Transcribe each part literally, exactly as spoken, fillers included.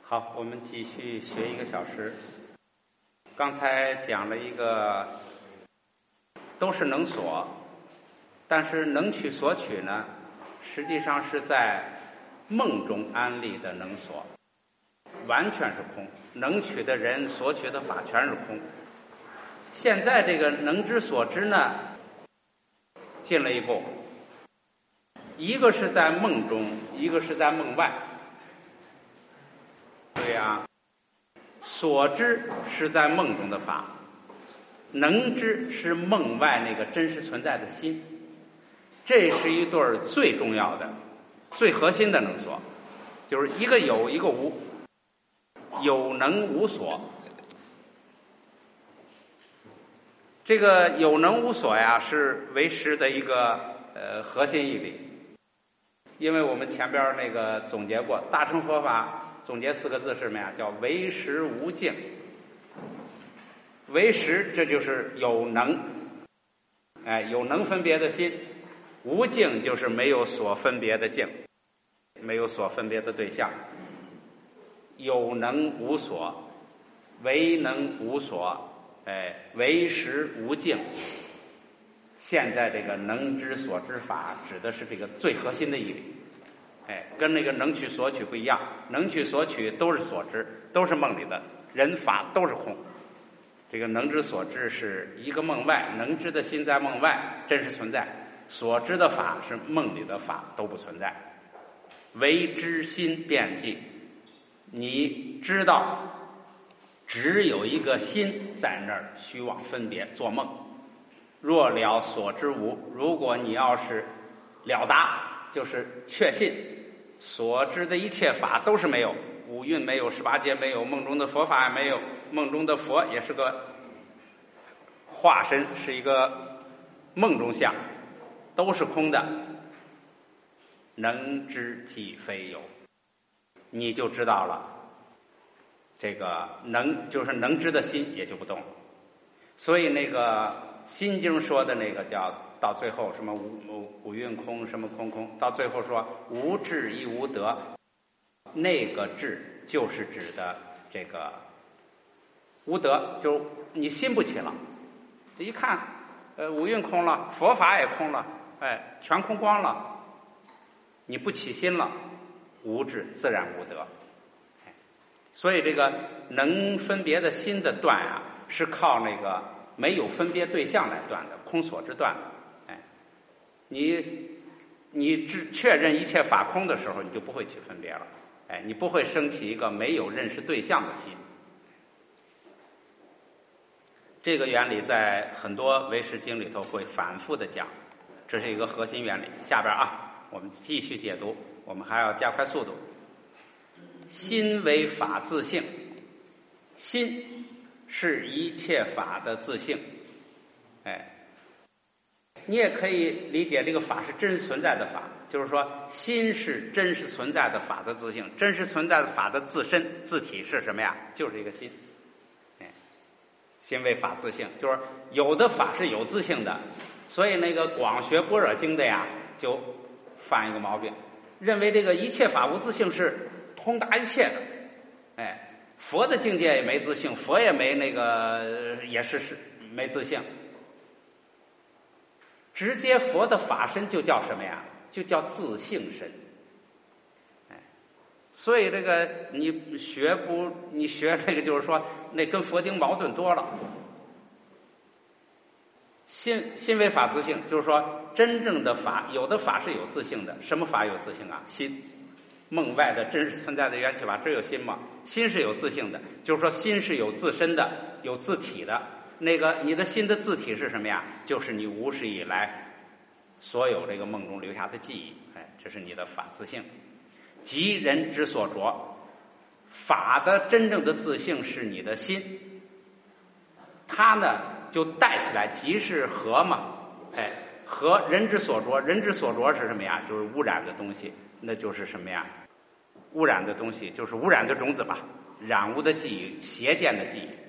好，我们继续学一个小时。刚才讲了一个，都是能所，但是能取所取呢，实际上是在梦中安立的能所，完全是空。能取的人，所取的法全是空。现在这个能知所知呢，进了一步，一个是在梦中，一个是在梦外。对呀，所知是在梦中的法，能知是梦外那个真实存在的心。这是一对最重要的、最核心的能所，就是一个有，一个无，有能无所。这个有能无所呀，是唯识的一个呃核心义理。因为我们前边那个总结过，大乘佛法总结四个字是什么呀？叫唯识无境。唯识这就是有能，哎，有能分别的心；无境就是没有所分别的境，没有所分别的对象。有能无所，唯能无所，哎，唯识无境。现在这个能知所知法指的是这个最核心的义理，哎，跟那个能取所取不一样。能取所取都是所知，都是梦里的，人法都是空。这个能知所知是一个梦外，能知的心在梦外真实存在，所知的法是梦里的法都不存在。唯知心遍迹，你知道只有一个心在那儿虚妄分别做梦。若了所知无，如果你要是了达，就是确信所知的一切法都是没有，五蕴没有，十八界没有，梦中的佛法也没有，梦中的佛也是个化身，是一个梦中相，都是空的，能知即非有，你就知道了，这个能就是能知的心也就不动了。所以那个心经说的那个叫到最后什么五五五蕴空，什么空空，到最后说无智亦无得，那个智就是指的这个无得，就是你心不起了，一看呃五蕴空了，佛法也空了，哎，全空光了，你不起心了，无智自然无得。所以这个能分别的心的断啊，是靠那个没有分别对象来断的，空所之断的。哎，你你只确认一切法空的时候，你就不会去分别了。哎，你不会升起一个没有认识对象的心。这个原理在很多唯识经里头会反复的讲，这是一个核心原理。下边啊，我们继续解读，我们还要加快速度。心为法自性，心是一切法的自性。哎，你也可以理解这个法是真实存在的法，就是说心是真实存在的法的自性，真实存在的法的自身自体是什么呀？就是一个心。哎，心为法自性，就是有的法是有自性的，所以那个广学般若经的呀，就犯一个毛病，认为这个一切法无自性是通达一切的。哎，佛的境界也没自性，佛也没那个也是是没自性。直接佛的法身就叫什么呀？就叫自性身。哎，所以这个你学不，你学这个就是说，那跟佛经矛盾多了。心心为法自性，就是说真正的法，有的法是有自性的。什么法有自性啊？心。梦外的真实存在的缘起法，只有心嘛？心是有自性的，就是说心是有自身的，有自体的。那个你的心的自体是什么呀？就是你无始以来所有这个梦中留下的记忆。哎，这是你的法自性。即人之所着，法的真正的自性是你的心，它呢就带起来，即是和嘛。哎，和人之所着，人之所着是什么呀？就是污染的东西。那就是什么呀？污染的东西就是污染的种子吧，染污的记忆，邪见的记忆。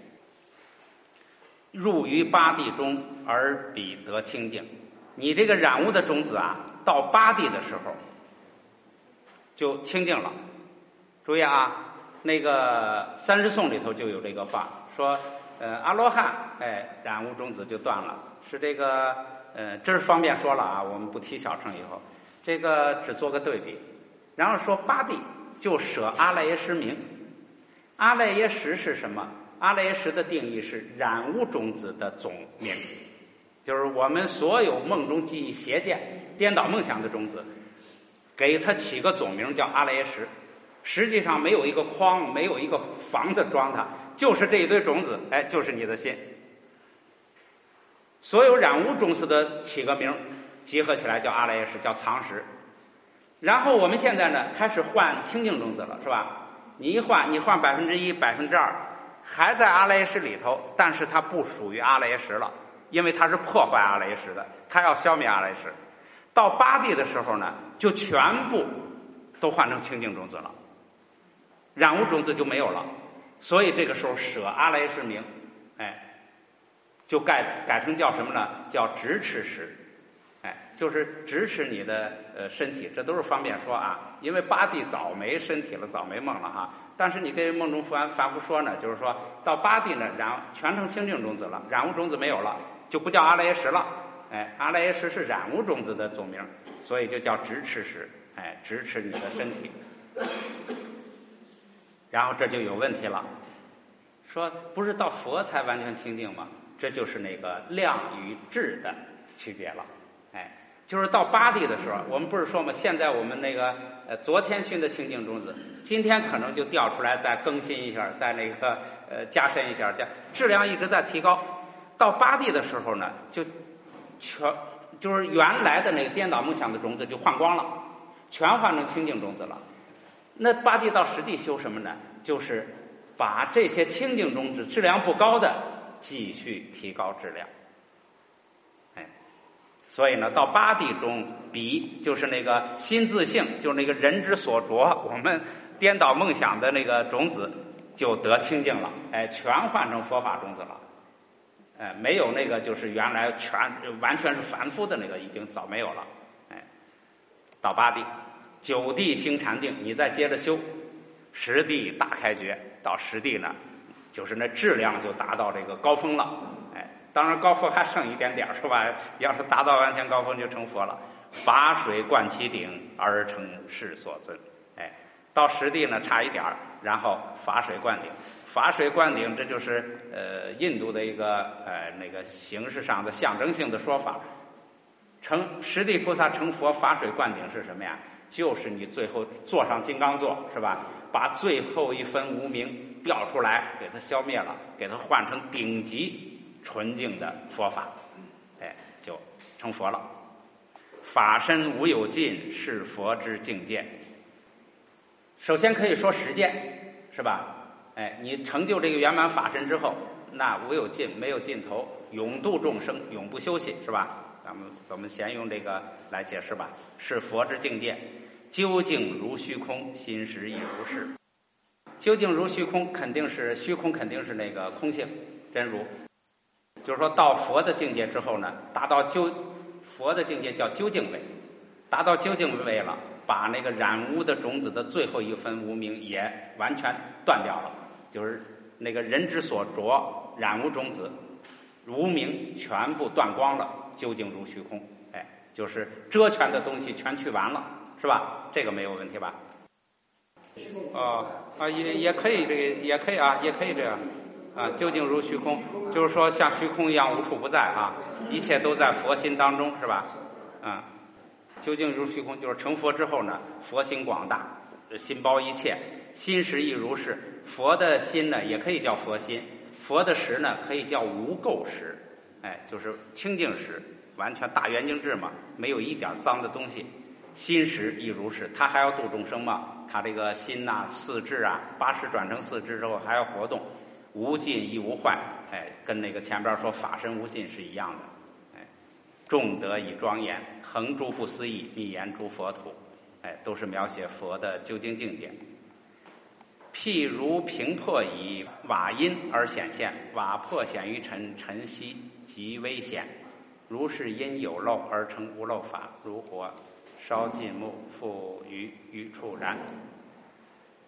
入于八地中而彼得清净。你这个染污的种子啊，到八地的时候就清净了。注意啊， 那个三十颂里头就有这个话，说呃阿罗汉哎染污种子就断了，是这个呃这是方便说了啊，我们不提小乘以后，这个只做个对比。然后说八地就舍阿赖耶识名，阿赖耶识是什么？阿赖耶识的定义是染污种子的总名，就是我们所有梦中记忆邪见颠倒梦想的种子，给它起个总名叫阿赖耶识。实际上没有一个筐，没有一个房子装它，就是这一堆种子，哎，就是你的心。所有染污种子的起个名，集合起来叫阿赖耶识，叫藏识。然后我们现在呢，开始换清净种子了，是吧？你一换，你换百分之一、百分之二，还在阿赖耶识里头，但是它不属于阿赖耶识了，因为它是破坏阿赖耶识的，它要消灭阿赖耶识。到八地的时候呢，就全部都换成清净种子了。染污种子就没有了，所以这个时候舍阿赖耶识名，哎，就改改成叫什么呢？叫直持识，哎，就是直持你的呃身体，这都是方便说啊，因为八地早没身体了，早没梦了哈。但是你跟梦中凡凡夫说呢，就是说到八地呢，染全成清净种子了，染污种子没有了，就不叫阿赖耶识了，哎，阿赖耶识是染污种子的总名，所以就叫直持识，哎，直持你的身体。然后这就有问题了，说不是到佛才完全清净吗？这就是那个量与质的区别了，哎，就是到八地的时候，我们不是说吗？现在我们那个呃昨天熏的清净种子，今天可能就调出来再更新一下，再那个呃加深一下，这质量一直在提高。到八地的时候呢，就全就是原来的那个颠倒梦想的种子就换光了，全换成清净种子了。那八地到十地修什么呢？就是把这些清净种子质量不高的继续提高质量。哎，所以呢，到八地中比就是那个心自性，就是那个人之所着，我们颠倒梦想的那个种子就得清净了。哎，全换成佛法种子了。哎，没有那个就是原来全完全是凡夫的那个已经早没有了。哎，到八地。九地兴禅定，你再接着修，十地大开觉，到十地呢，就是那质量就达到这个高峰了。哎，当然高峰还剩一点点是吧？要是达到完全高峰就成佛了。法水灌其顶而成世所尊。哎，到十地呢差一点，然后法水灌顶。法水灌顶，这就是呃印度的一个呃那个形式上的象征性的说法。成十地菩萨成佛，法水灌顶是什么呀？就是你最后坐上金刚座，是吧？把最后一分无明调出来，给它消灭了，给它换成顶级纯净的佛法，哎，就成佛了。法身无有尽，是佛之境界。首先可以说实践，是吧？哎，你成就这个圆满法身之后，那无有尽，没有尽头，永度众生，永不休息，是吧？咱们咱们先用这个来解释吧。是佛之境界，究竟如虚空，心识亦如是。究竟如虚空，肯定是虚空，肯定是那个空性真如。就是说到佛的境界之后呢，达到究佛的境界叫究竟位，达到究竟位了，把那个染污的种子的最后一分无明也完全断掉了，就是那个人之所着染污种子无明全部断光了，究竟如虚空。哎，就是遮全的东西全去完了，是吧？这个没有问题吧？哦啊，也也可以，这个也可以啊，也可以这样啊。究竟如虚空，就是说像虚空一样无处不在啊，一切都在佛心当中，是吧？啊，究竟如虚空，就是成佛之后呢，佛心广大，心包一切，心识亦如是。佛的心呢，也可以叫佛心；佛的识呢，可以叫无垢识，哎，就是清净识，完全大圆净智嘛，没有一点脏的东西。心识亦如是，他还要度众生嘛，他这个心呐、啊、四智啊，八识转成四智之后还要活动，无尽亦无坏，哎，跟那个前边说法身无尽是一样的。哎，众德以庄严，恒诸不思议，密言诸佛土，哎，都是描写佛的究竟境界。譬如平破以瓦因而显现，瓦破显于尘，尘息极危险。如是因有漏而成无漏法，如火烧尽木，复于于处燃。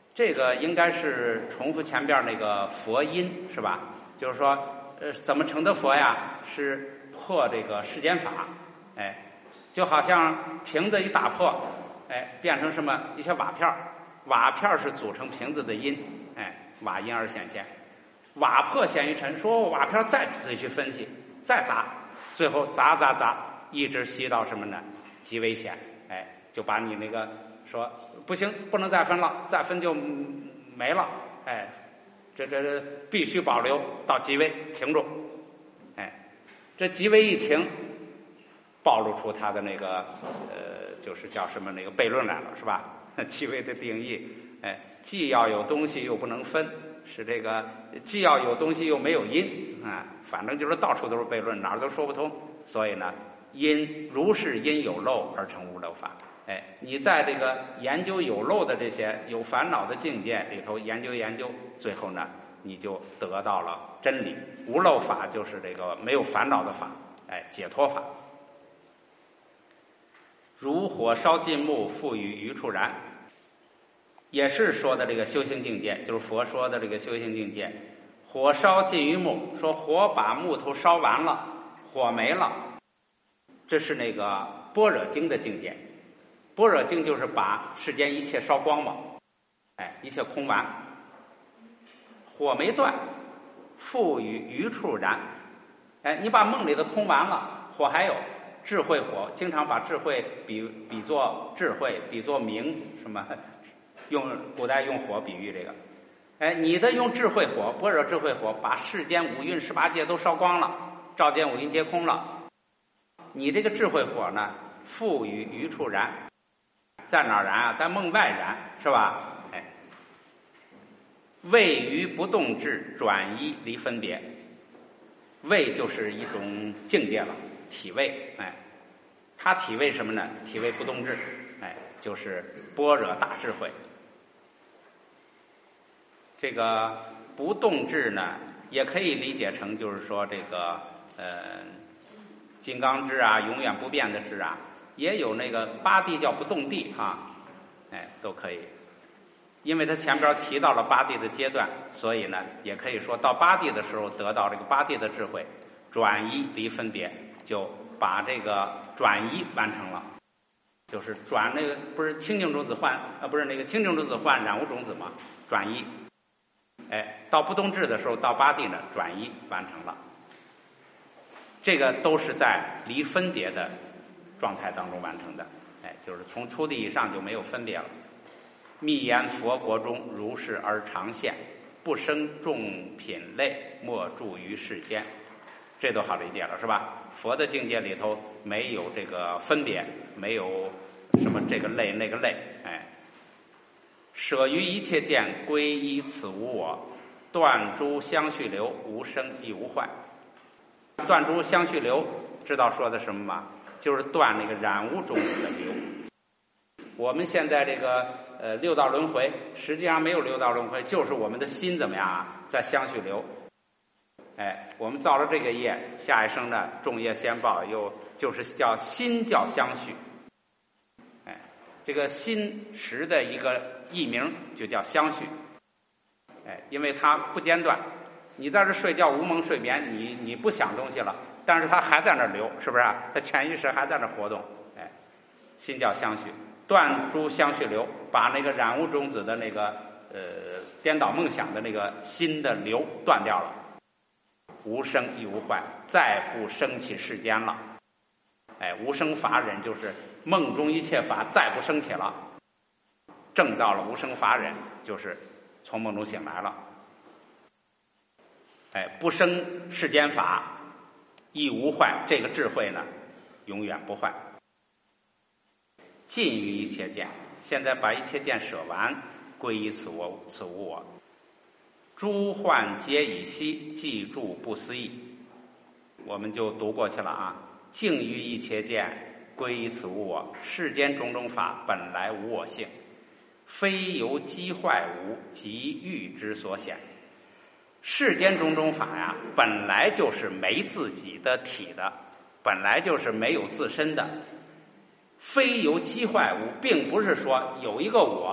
这个应该是重复前边那个佛音是吧？就是说，呃，怎么成的佛呀？是破这个世间法，哎，就好像瓶子一打破，哎，变成什么一些瓦片儿，瓦片儿是组成瓶子的音，哎，瓦音而显现。瓦破陷于尘，说瓦片再仔细分析，再砸，最后砸砸砸，一直吸到什么呢？极危险，哎，就把你那个说不行，不能再分了，再分就没了，哎，这这这必须保留到极危停住，哎，这极危一停，暴露出他的那个呃，就是叫什么那个悖论来了，是吧？极危的定义，哎，既要有东西又不能分。是这个既要有东西又没有因啊，反正就是到处都是悖论，哪儿都说不通。所以呢，因如是因有漏而成无漏法。哎，你在这个研究有漏的这些有烦恼的境界里头研究研究，最后呢，你就得到了真理。无漏法就是这个没有烦恼的法，哎，解脱法。如火烧尽木，复于余处燃。也是说的这个修行境界，就是佛说的这个修行境界。火烧尽于木，说火把木头烧完了，火没了，这是那个般若经的境界。般若经就是把世间一切烧光嘛，哎，一切空完，火没断，复于余处燃。哎，你把梦里的空完了，火还有。智慧火，经常把智慧比比作智慧，比作明什么。用古代用火比喻这个，哎，你的用智慧火，般若智慧火，把世间五蕴十八界都烧光了，照见五蕴皆空了。你这个智慧火呢，复于余处燃，在哪儿燃啊？在梦外燃，是吧？哎，位于不动智，转依离分别。位就是一种境界了，体位，哎，他体位什么呢？体位不动智，哎，就是般若大智慧。这个不动智呢，也可以理解成就是说这个呃金刚智啊，永远不变的智啊，也有那个八地叫不动地啊，哎，都可以。因为他前边提到了八地的阶段，所以呢，也可以说到八地的时候得到这个八地的智慧，转依离分别，就把这个转依完成了。就是转那个不是清净种子换啊，不是那个清净种子换染污种子嘛，转依。哎，到不动智的时候，到八地呢，转依完成了。这个都是在离分别的状态当中完成的。哎，就是从初地以上就没有分别了。密言佛国中如是而常现，不生众品类，莫住于世间。这都好理解了，是吧？佛的境界里头没有这个分别，没有什么这个类那个类，哎。舍于一切见，归依此无我，断诸相续流，无生亦无坏。断诸相续流，知道说的什么吗？就是断那个染污种子的流。我们现在这个呃六道轮回，实际上没有六道轮回，就是我们的心怎么样啊，在相续流。哎，我们造了这个业，下一生呢众业先报，又就是叫心叫相续。哎，这个心识的一个艺名就叫相续。哎，因为它不间断，你在这睡觉无梦睡眠，你你不想东西了，但是它还在那流，是不是啊？它潜意识还在那活动。哎，心叫相续。断诸相续流，把那个染污种子的那个呃颠倒梦想的那个心的流断掉了，无生亦无坏，再不升起世间了。哎，无生法忍就是梦中一切法再不升起了，证到了无生法忍，就是从梦中醒来了。哎，不生世间法，亦无坏，这个智慧呢，永远不坏。尽于一切见，现在把一切见舍完，归依此我，此无我。诸幻皆已息，记住不思议。我们就读过去了啊。净于一切见，归依此无我。世间种种法本来无我性，非由机坏无即欲之所显。世间种种法呀，本来就是没自己的体的，本来就是没有自身的。非由机坏无，并不是说有一个我，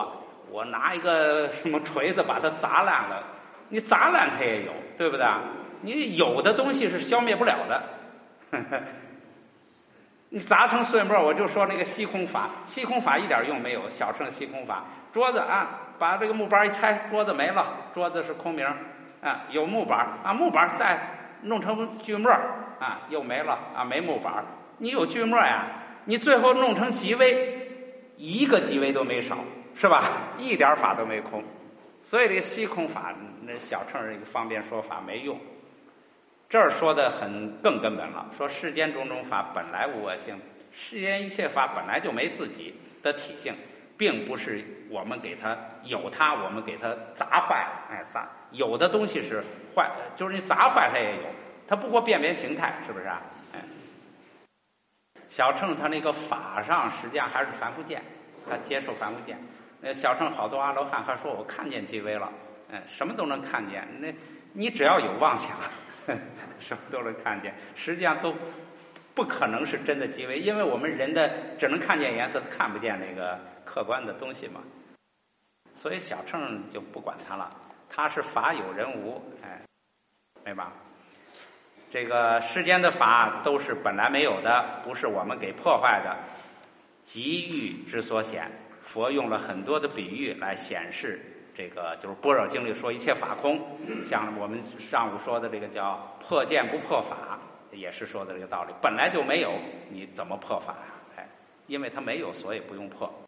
我拿一个什么锤子把它砸烂了，你砸烂它也有，对不对？你有的东西是消灭不了的。呵呵，你砸成碎末，我就说那个吸空法，吸空法一点用没有，小乘吸空法。桌子啊，把这个木板一拆，桌子没了，桌子是空名啊，有木板啊，木板再弄成锯末啊，又没了啊，没木板。你有锯末呀，你最后弄成极微，一个极微都没少，是吧？一点法都没空。所以这个吸空法，那小乘这个方便说法没用。这儿说的很更根本了，说世间种种法本来无我性，世间一切法本来就没自己的体性，并不是我们给它有它，我们给它砸坏了。哎，砸有的东西是坏，就是你砸坏它也有，它不过变变形态，是不是啊？哎，小乘它那个法上实际上还是凡夫见，他接受凡夫见。那小乘好多阿罗汉还说我看见极微了，嗯，什么都能看见。那你只要有妄想，什么都能看见，实际上都不可能是真的极微，因为我们人的只能看见颜色，看不见那个客观的东西嘛。所以小乘就不管它了，它是法有人无，哎，对吧？这个世间的法都是本来没有的，不是我们给破坏的，极欲之所显。佛用了很多的比喻来显示这个，就是般若经里说一切法空，像我们上午说的这个叫破见不破法，也是说的这个道理。本来就没有，你怎么破法呀？哎，因为它没有，所以不用破。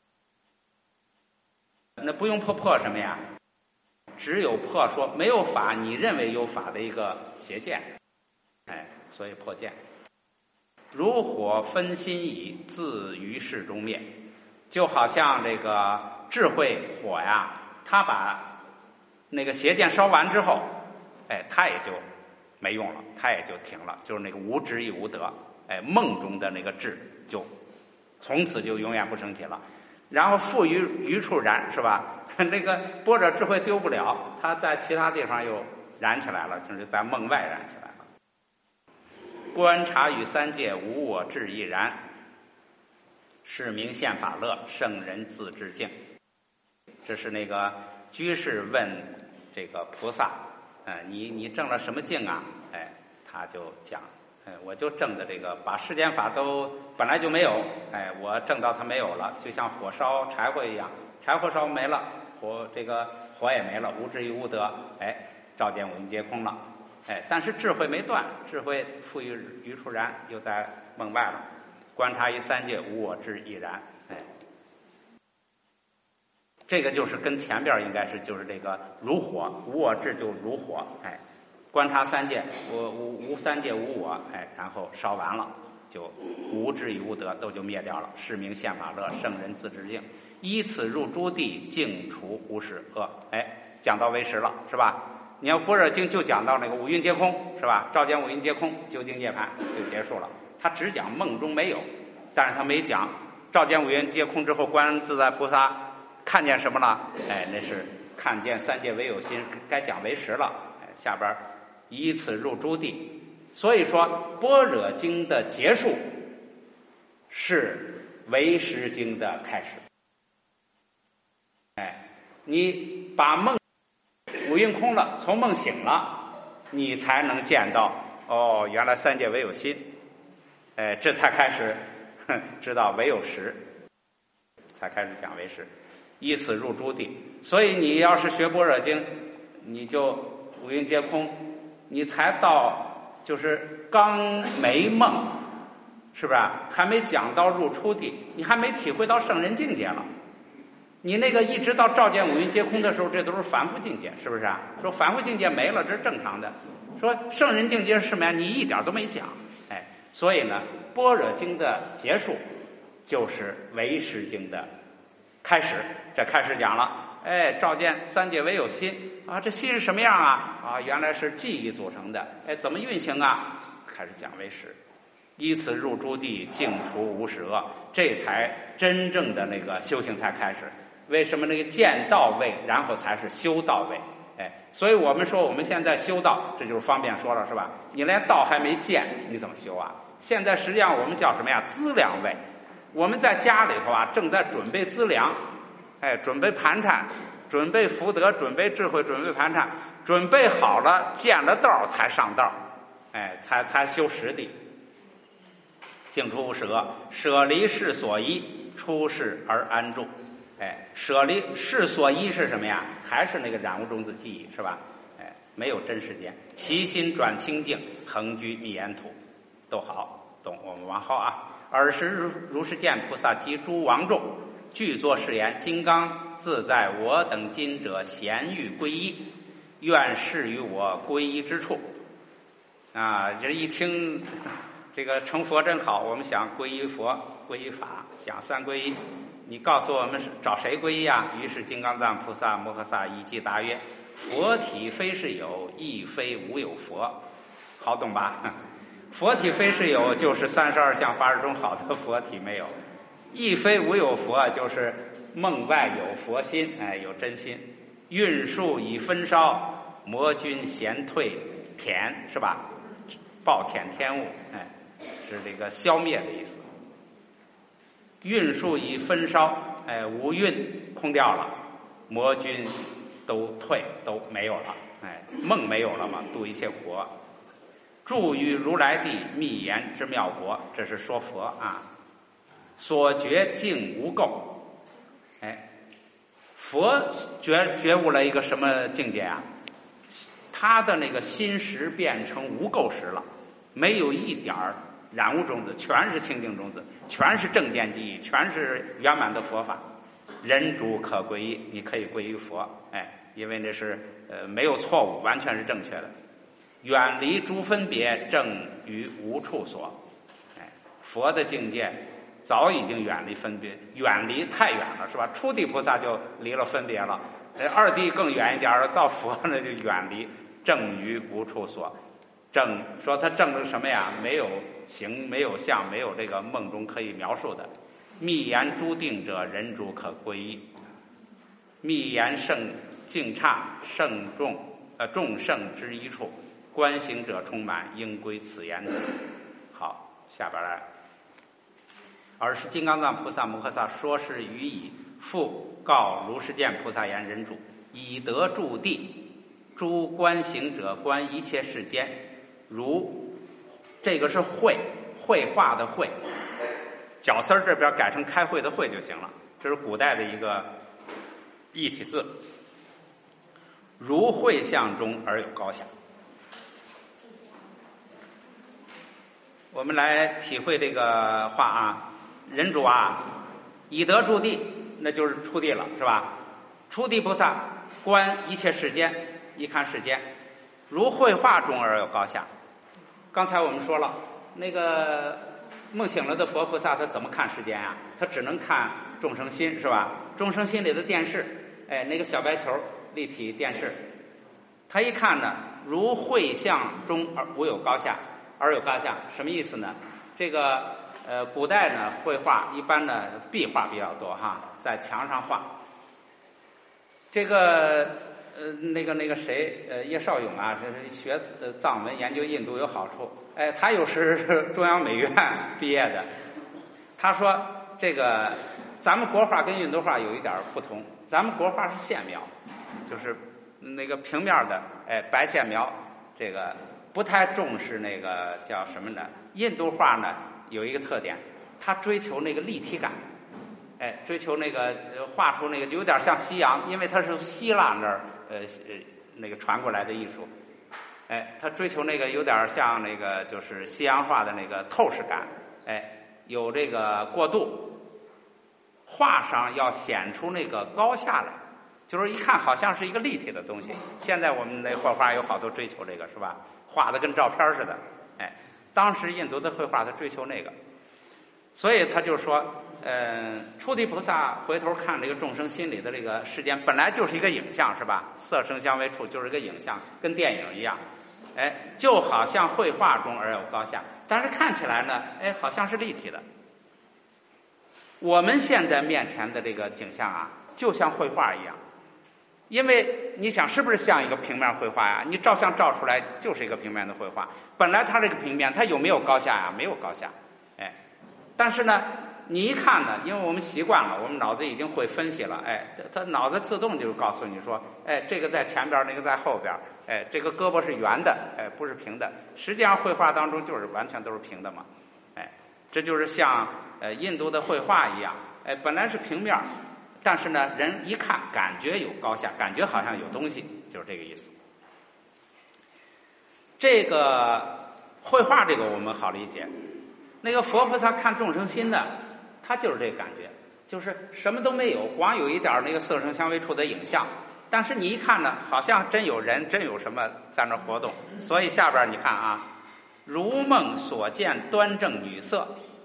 那不用破破什么呀？只有破说没有法，你认为有法的一个邪见，哎，所以破见。如火分心矣，自于世中灭。就好像这个智慧火呀，它把那个邪见烧完之后，哎，它也就没用了，它也就停了，就是那个无智亦无得，哎，梦中的那个智就从此就永远不升起了。然后复于于处燃，是吧？那个般若智慧丢不了，它在其他地方又燃起来了，就是在梦外燃起来了。观察与三界无我智亦然。是名现法乐，圣人自致敬。这是那个居士问这个菩萨，呃，你你证了什么境啊？哎，他就讲，哎，我就证的这个，把世间法都本来就没有，哎，我证到它没有了，就像火烧柴火一样，柴火烧没了，火这个火也没了，无智亦无得，哎，照见五蕴皆空了，哎，但是智慧没断，智慧复于于处燃，又在梦外了。观察于三界无我智亦然，哎，这个就是跟前边应该是就是这个如火，无我智就如火，哎，观察三界，我无无三界无我，哎，然后烧完了就无智亦无得，都就灭掉了。是名现法乐，圣人自致敬。依此入诸地，净除无始恶，哎，讲到为实了，是吧？你要般若经就讲到那个五蕴皆空，是吧？照见五蕴皆空，究竟涅槃就结束了。他只讲梦中没有，但是他没讲照见五蕴皆空之后，观音自在菩萨看见什么了？哎，那是看见三界唯有心，该讲为实了。哎，下边以此入诸地，所以说般若经的结束是唯识经的开始。哎，你把梦五蕴空了，从梦醒了，你才能见到哦，原来三界唯有心。哎，这才开始知道唯有实，才开始讲唯识，依此入诸地。所以你要是学般若经，你就五蕴皆空，你才到就是刚没梦，是不是啊？还没讲到入出地，你还没体会到圣人境界了。你那个一直到照见五蕴皆空的时候，这都是凡夫境界，是不是啊？说凡夫境界没了，这是正常的。说圣人境界是什么呀？你一点都没讲，哎。所以呢，般若经的结束就是唯识经的开始。这开始讲了，哎，照见三界唯有心啊，这心是什么样啊？啊，原来是记忆组成的，哎，怎么运行啊？开始讲唯识，依此入诸地，净除无始恶，这才真正的那个修行才开始。为什么那个见到位，然后才是修到位？哎，所以我们说我们现在修道，这就是方便说了，是吧？你连道还没见，你怎么修啊？现在实际上我们叫什么呀？资粮位。我们在家里头啊，正在准备资粮， 哎，准备盘缠，准备福德，准备智慧，准备盘缠，准备好了，见了道才上道，哎，才才修实地。净出舍，舍离世所依，出世而安住。哎，舍离世所依是什么呀？还是那个染污种子记忆，是吧？哎，没有真世间，其心转清净，恒居密严土，都好懂。我们往后啊，尔时如如是见菩萨及诸王众，具作誓言：金刚自在我等今者，咸欲皈依，愿示于我皈依之处。啊，这一听。这个成佛真好，我们想皈依佛、皈依法，想三皈依。你告诉我们是找谁皈依啊？于是金刚藏菩萨摩诃萨以即答曰：佛体非是有，亦非无有佛。好懂吧？佛体非是有，就是三十二相八十种好的佛体没有；亦非无有佛，就是梦外有佛心，哎，有真心。运数以分烧，魔君咸退舔，是吧？暴殄天物，哎。是这个消灭的意思。运数以分烧，哎，无运空掉了，魔君都退都没有了，哎，梦没有了嘛，度一切苦。住于如来地密严之妙国，这是说佛啊。所觉净无垢，哎，佛觉觉悟了一个什么境界啊？他的那个心识变成无垢识了，没有一点儿。染污种子全是清净种子，全是正见记忆，全是圆满的佛法。人主可皈依，你可以皈依佛，哎，因为那是呃没有错误，完全是正确的。远离诸分别，正于无处所。哎，佛的境界早已经远离分别，远离太远了，是吧？初地菩萨就离了分别了，二地更远一点了，到佛呢就远离，正于无处所。正说他正是什么呀？没有形，没有相，没有这个梦中可以描述的。密言诸定者，人主可皈依。密言圣净刹，圣众呃众圣之一处，观行者充满，应归此言。好，下边来。尔时金刚藏菩萨摩诃萨说是于以，复告如是见菩萨言：人主以得住地，诸观行者观一切世间。如这个是绘绘画的绘，角丝儿这边改成开会的会就行了，这是古代的一个异体字。如绘像中而有高下。我们来体会这个话啊，人主啊，以得住地，那就是出地了，是吧？出地菩萨观一切世间，一看世间，如绘画中而有高下。刚才我们说了，那个梦醒了的佛菩萨他怎么看世间啊？他只能看众生心，是吧？众生心里的电视，哎，那个小白球立体电视，他一看呢，如绘像中而无有高下，而有高下，什么意思呢？这个呃，古代呢绘画一般呢壁画比较多哈，在墙上画。这个呃，那个那个谁，呃，叶绍勇啊，这是学呃藏文研究印度有好处。哎，他又是中央美院毕业的。他说这个咱们国画跟印度画有一点不同，咱们国画是线描，就是那个平面的，哎，白线描，这个不太重视那个叫什么呢？印度画呢有一个特点，他追求那个立体感。哎，追求那个画出那个有点像西洋，因为它是希腊那儿呃呃那个传过来的艺术。哎，他追求那个有点像那个就是西洋画的那个透视感。哎，有这个过渡，画上要显出那个高下来，就是一看好像是一个立体的东西。现在我们那绘画有好多追求这个，是吧？画的跟照片似的。哎，当时印度的绘画他追求那个，所以他就说。呃，初地菩萨回头看这个众生心里的这个世间，本来就是一个影像，是吧？色声香味触就是一个影像，跟电影一样，哎，就好像绘画中而有高下，但是看起来呢，哎，好像是立体的。我们现在面前的这个景象啊，就像绘画一样，因为你想是不是像一个平面绘画呀？你照相照出来就是一个平面的绘画，本来它这个平面它有没有高下呀？没有高下，哎，但是呢。 你一看呢，因为我们习惯了，我们脑子已经会分析了，哎，它脑子自动就告诉你说，哎，这个在前边，那个在后边，哎，这个胳膊是圆的，哎，不是平的。实际上绘画当中就是完全都是平的嘛，哎，这就是像呃印度的绘画一样，哎，本来是平面，但是呢，人一看感觉有高下，感觉好像有东西，就是这个意思。这个绘画这个我们好理解，那个佛菩萨看众生心的，他就是这个感觉，就是什么都没有，光有一点那个色声香味触的影像，但是你一看呢，好像真有人，真有什么在那活动。所以下边你看啊，如梦所见端正女色，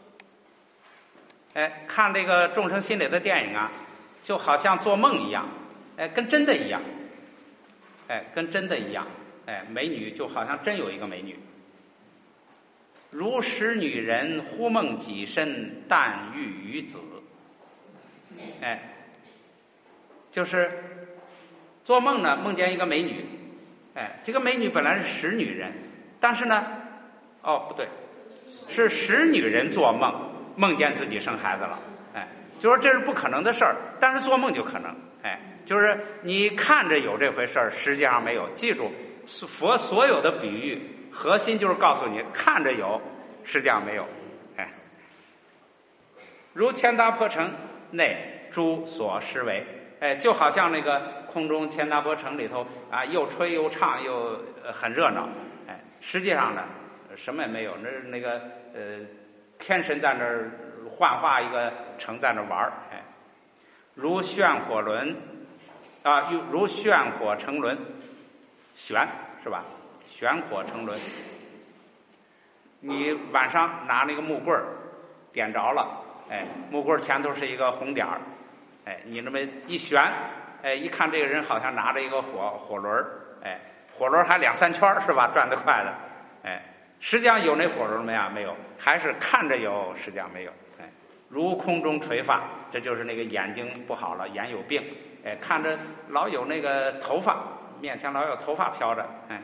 哎，看这个众生心里的电影啊，就好像做梦一样，哎，跟真的一样，哎，跟真的一样，哎，美女就好像真有一个美女。如使女人忽梦己身，但欲于子，哎，就是做梦呢，梦见一个美女，哎，这个美女本来是使女人，但是呢，哦不对，是使女人做梦，梦见自己生孩子了，哎，就说这是不可能的事儿，但是做梦就可能，哎，就是你看着有这回事儿，实际上没有。记住，佛所有的比喻核心就是告诉你，看着有，实际上没有，哎，如千达坡城内诸所施为，哎，就好像那个空中千达坡城里头啊，又吹又唱又、呃、很热闹，哎，实际上呢，什么也没有，那那个呃，天神在那儿幻化一个城在那儿玩儿，哎，如炫火轮啊，如炫火成轮，旋是吧？旋火成轮。你晚上拿那个木棍儿点着了，哎，木棍前头是一个红点儿，哎，你那么一旋，哎，一看这个人好像拿着一个火火轮儿，哎，火轮还两三圈是吧？转得快的，哎，实际上有那火轮没啊？没有，还是看着有，实际上没有，哎，如空中垂发，这就是那个眼睛不好了，眼有病，哎，看着老有那个头发，面前老有头发飘着，哎。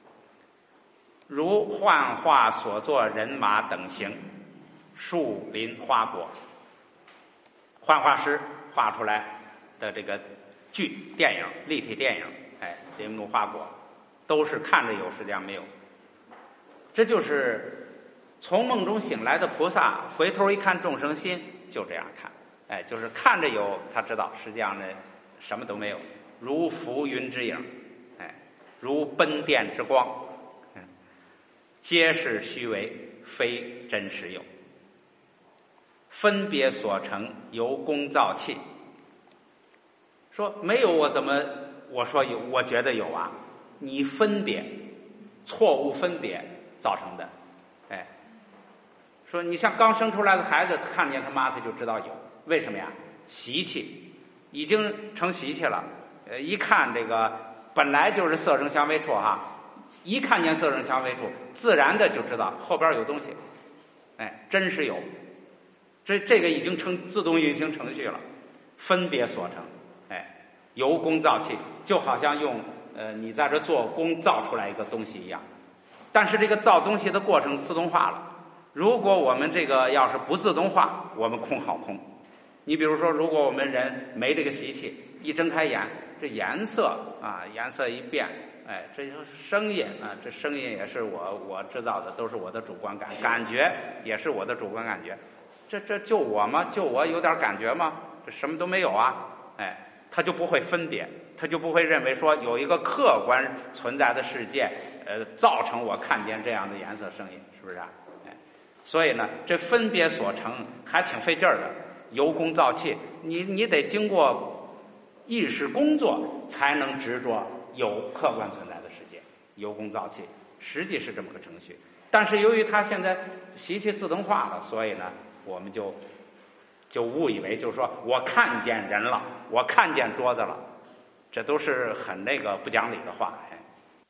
如幻化所作人马等形，树林花果，幻化师画出来的这个剧电影立体电影，哎，林木花果都是看着有，实际上没有。这就是从梦中醒来的菩萨回头一看众生心，就这样看，哎，就是看着有，他知道实际上呢什么都没有，如浮云之影，哎，如奔电之光，皆是虚伪，非真实有。分别所成，由功造器。说没有，我怎么我说有？我觉得有啊。你分别，错误分别造成的。哎，说你像刚生出来的孩子，他看见他妈他就知道有，为什么呀？习气，已经成习气了。呃，一看这个本来就是色声香味触哈。一看见色声香味触，自然的就知道后边有东西，哎，真是有，这这个已经成自动运行程序了，分别所成，哎，由功造器，就好像用呃你在这做工造出来一个东西一样，但是这个造东西的过程自动化了。如果我们这个要是不自动化，我们空好空。你比如说，如果我们人没这个习气，一睁开眼，这颜色啊，颜色一变。哎，这就是声音啊，这声音也是我我制造的，都是我的主观感，感觉也是我的主观感觉。这这就我吗？就我有点感觉吗？这什么都没有啊！哎，他就不会分别，他就不会认为说有一个客观存在的世界，呃，造成我看见这样的颜色、声音，是不是啊？哎，所以呢，这分别所成还挺费劲儿的，由功造器，你你得经过意识工作才能执着。有客观存在的世界，由功造器，实际是这么个程序。但是由于它现在习气自动化了，所以呢，我们就就误以为就是说我看见人了，我看见桌子了，这都是很那个不讲理的话。哎，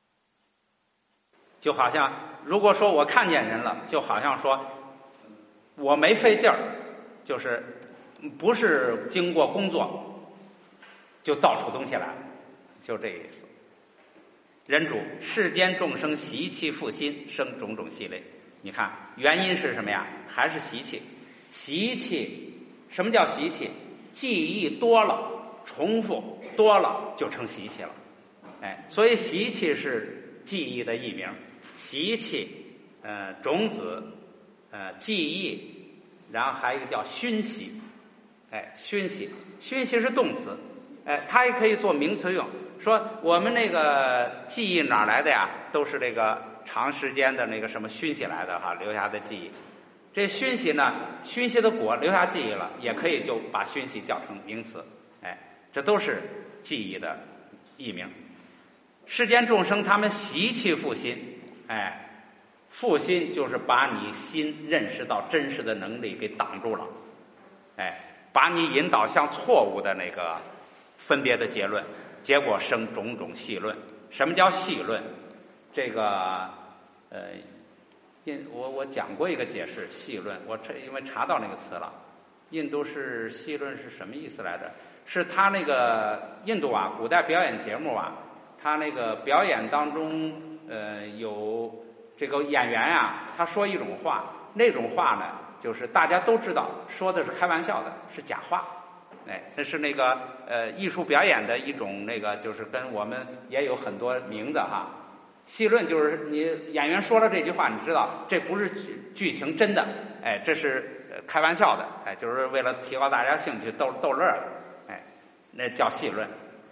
就好像如果说我看见人了，就好像说我没费劲儿，就是不是经过工作就造出东西来，就这意思。人主世间众生习气复心，生种种系类。你看原因是什么呀？还是习气。 习气，什么叫习气？记忆多了，重复多了就成习气了。哎，所以习气是记忆的艺名，习气，呃，种子，呃，记忆，然后还有一个叫熏习。哎，熏习，熏习是动词，哎，它也可以做名词用。说我们那个记忆哪来的呀？都是这个长时间的那个什么熏习来的哈，留下的记忆。这熏习呢，熏习的果留下记忆了，也可以就把熏习叫成名词。哎，这都是记忆的译名。世间众生他们习气复心，哎，复心就是把你心认识到真实的能力给挡住了，哎，把你引导向错误的那个分别的结论，结果生种种细论。什么叫细论？这个呃，印我我讲过一个解释，细论，我因为查到那个词了。印度是细论是什么意思来着？是他那个印度啊，古代表演节目啊，他那个表演当中，呃，有这个演员啊，他说一种话，那种话呢，就是大家都知道说的是开玩笑的，是假话。哎，这是那个呃艺术表演的一种那个，就是跟我们也有很多名字哈。戏论就是你演员说了这句话，你知道这不是剧情真的，哎，这是开玩笑的，哎，就是为了提高大家兴趣，逗逗乐的，哎，那叫戏论。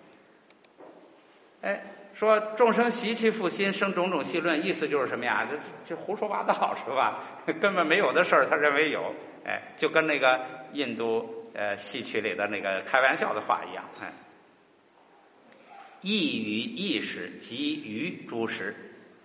哎，说众生习气复心，生种种戏论，意思就是什么呀？这这胡说八道是吧？根本没有的事儿，他认为有，哎，就跟那个印度。呃，戏曲里的那个开玩笑的话一样，哎，意与意识及于诸识。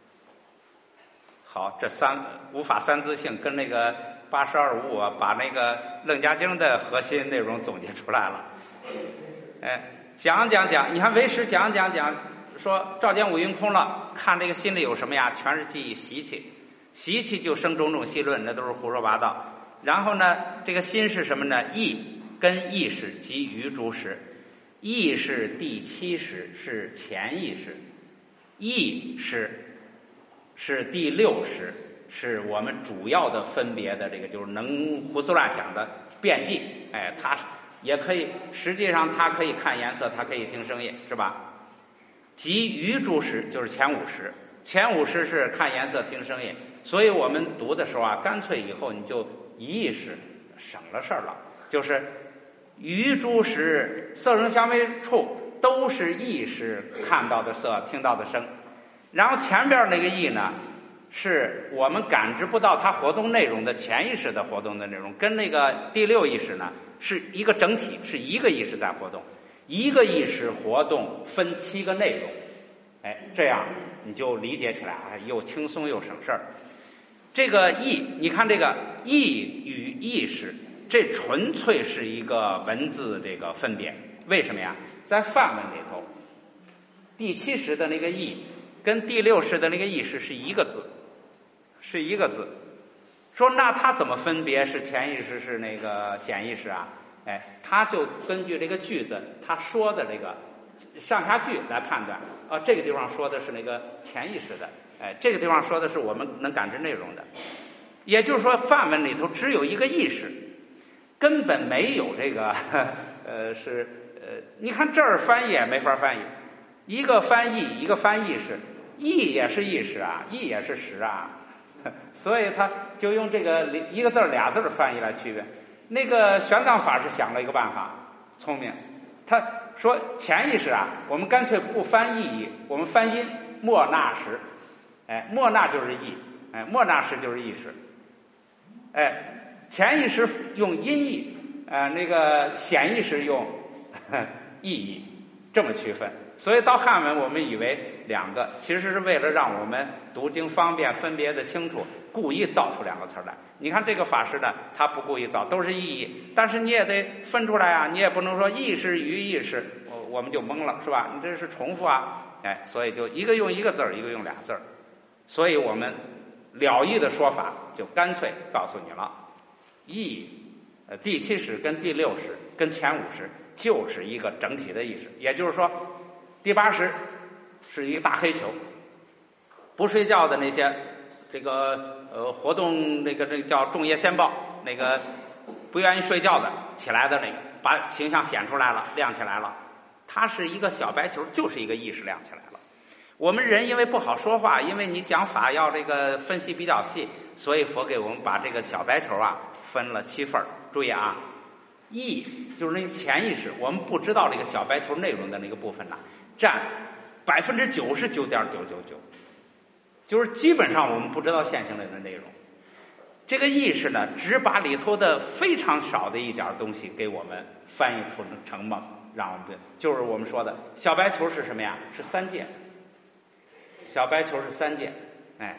好，这三无法三自性跟那个八十二无我，把那个《楞伽经》的核心内容总结出来了。哎，讲讲讲，你看为师讲讲讲，说照见五蕴空了，看这个心里有什么呀？全是记忆习气，习气就生种种戏论，那都是胡说八道。然后呢，这个心是什么呢？意。跟意识及于诸识，意是第七识，是潜意识；意识是第六识，是我们主要的分别的这个，就是能胡思乱想的辩记。哎，它也可以，实际上它可以看颜色，它可以听声音，是吧？及于诸识就是前五识，前五识是看颜色、听声音，所以我们读的时候啊，干脆以后你就一意识，省了事儿了，就是。于诸识，色声香味触都是意识看到的色，听到的声。然后前边那个意呢，是我们感知不到它活动内容的潜意识的活动的内容，跟那个第六意识呢是一个整体，是一个意识在活动，一个意识活动分七个内容。哎，这样你就理解起来啊，又轻松又省事儿。这个意，你看这个意与意识。这纯粹是一个文字这个分别，为什么呀？在梵文里头，第七识的那个意跟第六识的那个意识是一个字，是一个字。说那他怎么分别是潜意识是那个显意识啊？哎，他就根据这个句子他说的这个上下句来判断啊，这个地方说的是那个潜意识的，哎，这个地方说的是我们能感知内容的。也就是说，梵文里头只有一个意识。根本没有这个，呃，是呃，你看这儿翻译也没法翻译，一个翻译，一个翻译是，意也是意识啊，意也是识啊，所以他就用这个一个字俩字翻译来区别。那个玄奘法师想了一个办法，聪明，他说潜意识啊，我们干脆不翻意义，我们翻音，莫那识，哎，莫那就是意，哎，莫那识就是意识，哎。潜意识用音译，呃，那个显意识用意译，这么区分。所以到汉文，我们以为两个，其实是为了让我们读经方便、分别的清楚，故意造出两个词来。你看这个法师呢，他不故意造，都是意译，但是你也得分出来啊，你也不能说意识与意识，我我们就懵了，是吧？你这是重复啊，哎，所以就一个用一个字儿，一个用俩字儿。所以我们了义的说法，就干脆告诉你了。意，呃，第七识跟第六识跟前五识就是一个整体的意识，也就是说，第八识是一个大黑球，不睡觉的那些这个呃活动，那个那个叫众业仙报，那个不愿意睡觉的起来的那个，把形象显出来了，亮起来了。它是一个小白球，就是一个意识亮起来了。我们人因为不好说话，因为你讲法要这个分析比较细，所以佛给我们把这个小白球啊分了七份。注意啊，意就是那个潜意识，我们不知道这个小白球内容的那个部分呢，占百分之九十九点九九九，就是基本上我们不知道现行类的内容。这个意识呢，只把里头的非常少的一点东西给我们翻译出成梦，让我们就是我们说的小白球是什么呀？是三界。小白球是三界，哎，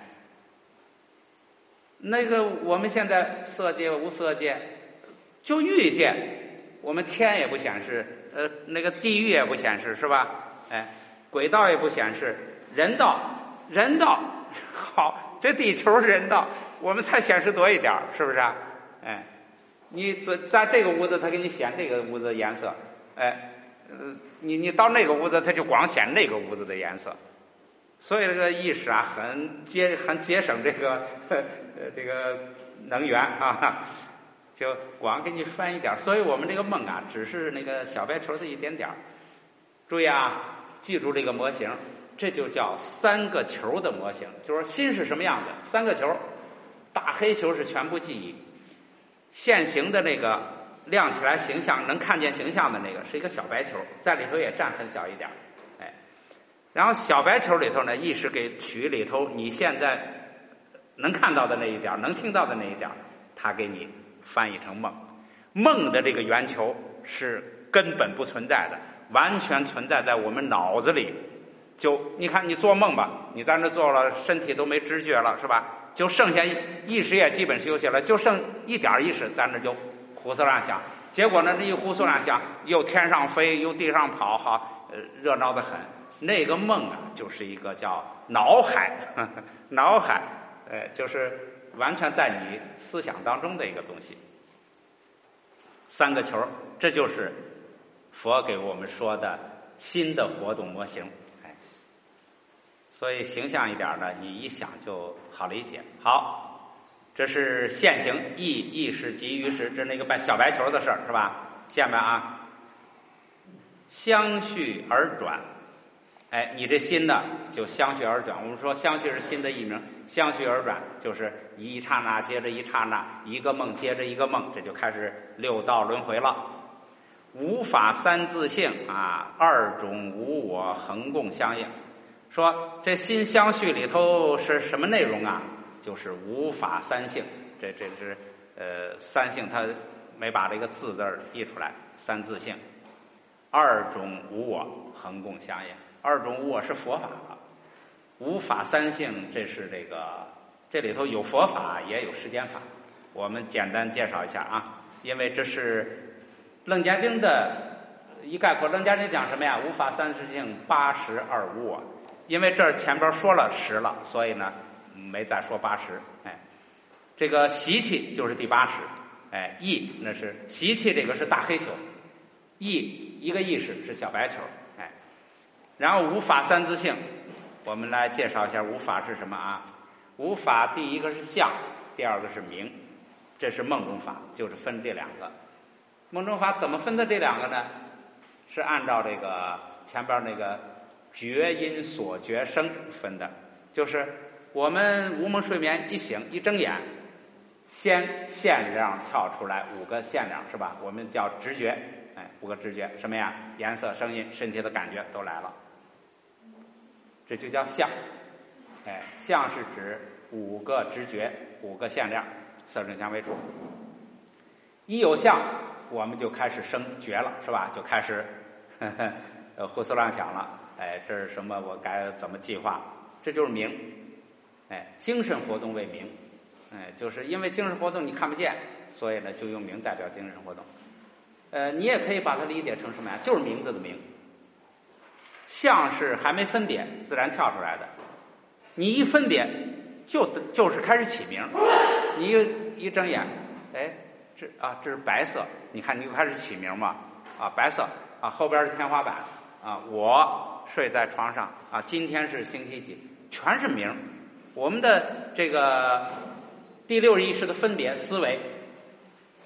那个我们现在色界、无色界，就欲界，我们天也不显示，呃，那个地狱也不显示，是吧？哎，轨道也不显示，人道，人道，好，这地球人道，我们才显示多一点，是不是啊？哎，你在在这个屋子，它给你显这个屋子的颜色，哎，呃，你你到那个屋子，它就光显那个屋子的颜色。所以这个意识啊，很节很节省这个呃这个能源啊，就光给你翻一点。所以我们这个梦啊，只是那个小白球的一点点。注意啊，记住这个模型，这就叫三个球的模型。就是心是什么样的？三个球，大黑球是全部记忆，现行的那个亮起来形象能看见形象的那个是一个小白球，在里头也占很小一点。然后小白球里头呢，意识给取里头你现在能看到的那一点，能听到的那一点，它给你翻译成梦。梦的这个圆球是根本不存在的，完全存在在我们脑子里。就你看你做梦吧，你在那做了，身体都没知觉了，是吧？就剩下意识也基本休息了，就剩一点意识在那就胡思乱想。结果呢，这一胡思乱想，又天上飞，又地上跑，好，呃，热闹得很。那个梦啊，就是一个叫脑海，呵呵脑海，呃，就是完全在你思想当中的一个东西。三个球，这就是佛给我们说的新的活动模型。哎，所以形象一点呢，你一想就好理解。好，这是现行意意识即于识，这是那个小白球的事儿，是吧？下面啊，相续而转。哎，你这心呢就相续而转。我们说相续是心的译名，相续而转就是一刹那接着一刹那，一个梦接着一个梦，这就开始六道轮回了。无法三自性啊，二种无我恒共相应。说这心相续里头是什么内容啊？就是无法三性。这这是呃三性，它没把这个字字译出来，三自性，二种无我恒共相应。二种无我是佛法了，无法三性，这是这个这里头有佛法也有世间法，我们简单介绍一下啊，因为这是楞伽经的一概括。楞伽经讲什么呀？无法三实性，八十二无我。因为这儿前边说了十了，所以呢没再说八十。哎，这个习气就是第八十。哎，意那是习气，这个是大黑球，意一个意识是小白球。然后无法三自性，我们来介绍一下无法是什么啊？无法第一个是相，第二个是名，这是梦中法，就是分这两个。梦中法怎么分的这两个呢？是按照这个前边那个觉因所觉生分的，就是我们无梦睡眠一醒一睁眼，先限量跳出来五个限量，是吧？我们叫直觉，哎，五个直觉什么呀？颜色、声音、身体的感觉都来了。这就叫相，哎，相是指五个直觉，五个限量，色声香味触。一有相，我们就开始生觉了，是吧？就开始呵呵呃胡思乱想了，哎，这是什么？我该怎么计划？这就是明，哎，精神活动为明，哎，就是因为精神活动你看不见，所以呢就用明代表精神活动。呃，你也可以把它理解成什么呀？就是名字的名。相是还没分别，自然跳出来的。你一分别，就就是开始起名。你一一睁眼，哎，这啊这是白色，你看你就开始起名嘛，啊白色啊后边是天花板啊，我睡在床上啊，今天是星期几，全是名。我们的这个第六意识的分别思维，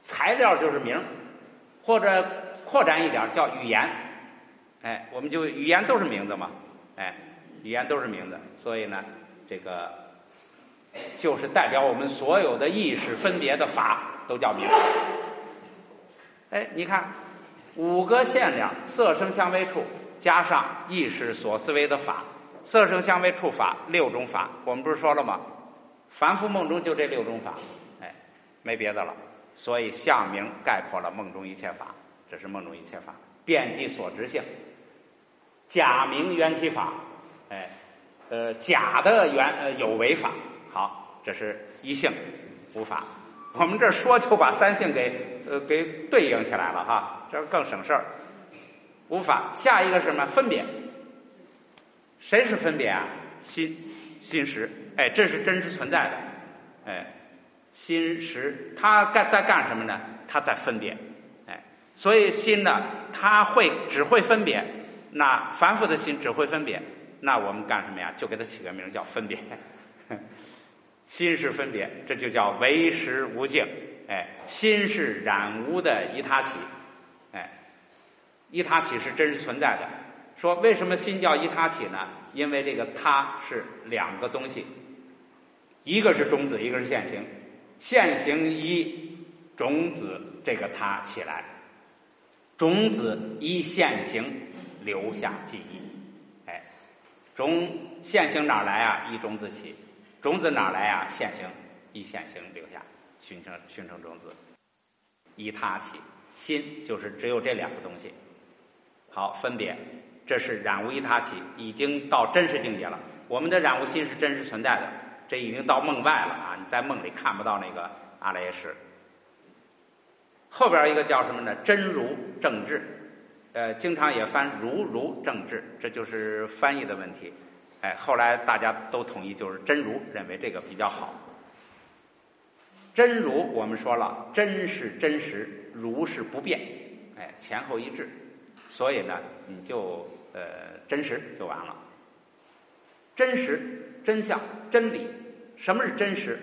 材料就是名，或者扩展一点叫语言。哎，我们就语言都是名字嘛，哎，语言都是名字，所以呢，这个就是代表我们所有的意识分别的法都叫名。哎，你看五个限量，色声香味触，加上意识所思维的法，色声香味触法六种法，我们不是说了吗？凡夫梦中就这六种法，哎，没别的了。所以相名概括了梦中一切法，这是梦中一切法，遍及所执性。假名缘起法，哎，呃，假的缘呃有为法，好，这是一性无法。我们这说就把三性给呃给对应起来了哈，这更省事儿。无法，下一个是什么？分别。谁是分别啊？心，心识，哎，这是真实存在的，哎，心识，它干在干什么呢？它在分别，哎，所以心呢，它会只会分别。那凡夫的心只会分别，那我们干什么呀？就给它起个名叫分别。心是分别，这就叫唯识无境。哎，心是染污的依他起，哎，依他起是真实存在的。说为什么心叫依他起呢？因为这个他是两个东西，一个是种子，一个是现行。现行依种子这个他起来，种子依现行留下记忆。哎，种现行哪来啊？依种子起。种子哪来啊？现行依现行留下，熏成熏成种子，依他起。心就是只有这两个东西。好，分别，这是染污依他起，已经到真实境界了。我们的染污心是真实存在的，这已经到梦外了啊！你在梦里看不到那个阿赖耶识。后边一个叫什么呢？真如正智，呃，经常也翻如如正智，这就是翻译的问题。哎，后来大家都统一就是真如，认为这个比较好。真如我们说了，真是真实，如是不变，哎，前后一致，所以呢，你就呃真实就完了。真实、真相、真理，什么是真实？